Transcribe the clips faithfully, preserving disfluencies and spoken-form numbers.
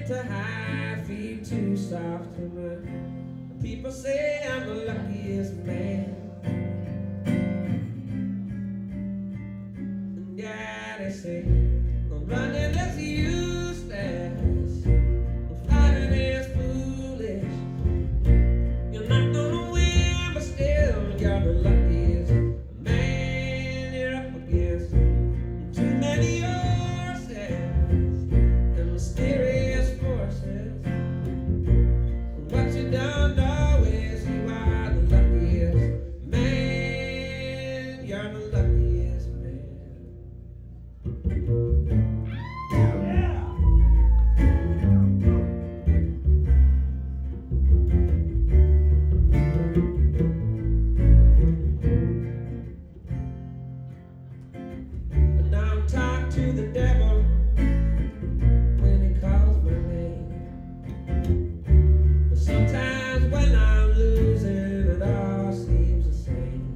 too high, feet too soft to run. People say I'm the luckiest man. And yeah, they say I'm running is useless, fighting is foolish. You're not gonna win, but still you're the luckiest man you're up against. Too many horses and mysterious forces. What you don't know is you are the luckiest man. You're the luckiest man. And now I'm talking to the devil when he calls my name. But sometimes when I'm losing, it all seems the same.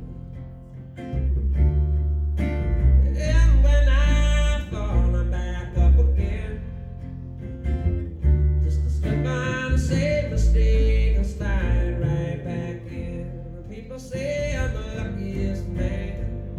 And when I fall, I'm back up again. Just to slip on a safe mistake and slide right back in. People say I'm the luckiest man.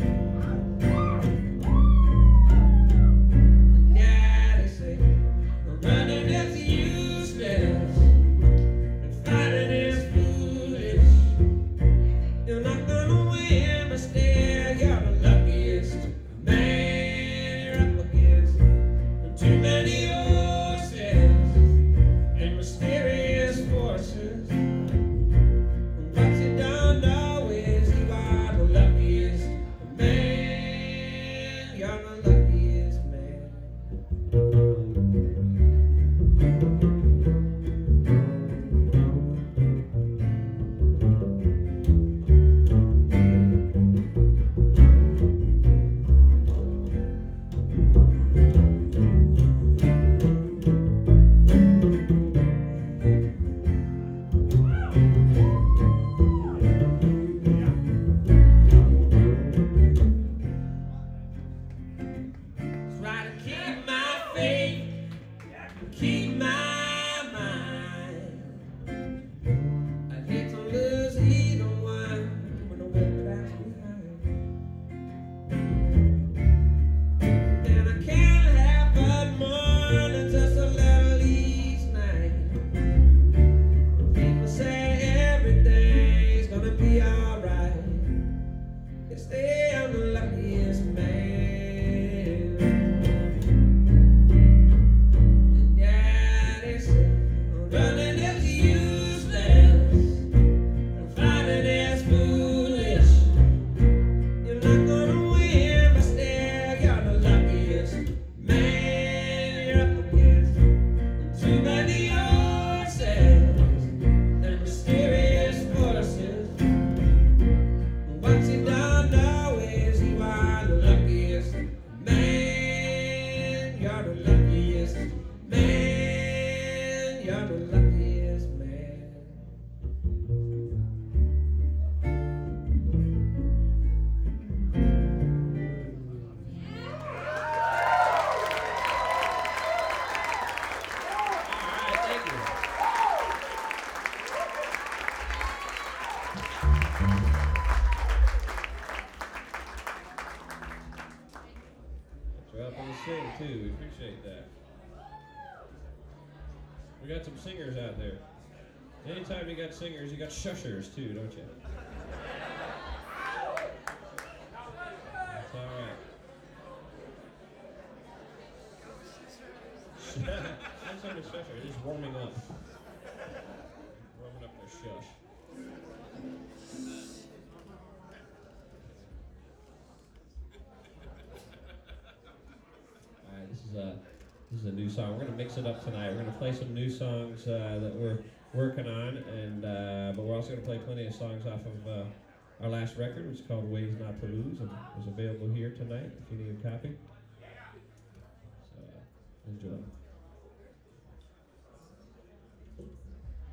And yeah, they say I'm running is useless and fighting is foolish. You're not gonna win, but still you're the luckiest man you're up against. And too many horses and mysterious forces. And what you don't know is you are the luckiest man. You're the luckiest man. Try to keep my faith, keep my mind. I'd hate to lose either one when the wind cracks behind. And I can't have but more than just a little each night. People say everything's gonna be alright. They say I'm the luckiest man. And yeah, they say running is useless and fighting is foolish. You're not gonna win, but still you're the luckiest man you're up against. And too many horses and mysterious forces. What you don't know is you are the luckiest man. You're the luckiest man. You're the luckiest man. All right, thank you. You're up on the sing too. We appreciate that. We got some singers out there. Anytime you got singers, you got shushers too, don't you? That's all right. I'm saying a shusher. They're just warming up. Warming up their shush. All right, this is a this is a new song. We're gonna mix it up tonight. We're gonna play some new songs uh, that we're working on, and uh, but we're also gonna play plenty of songs off of uh, our last record, which is called Ways Not to Lose, and is available here tonight if you need a copy.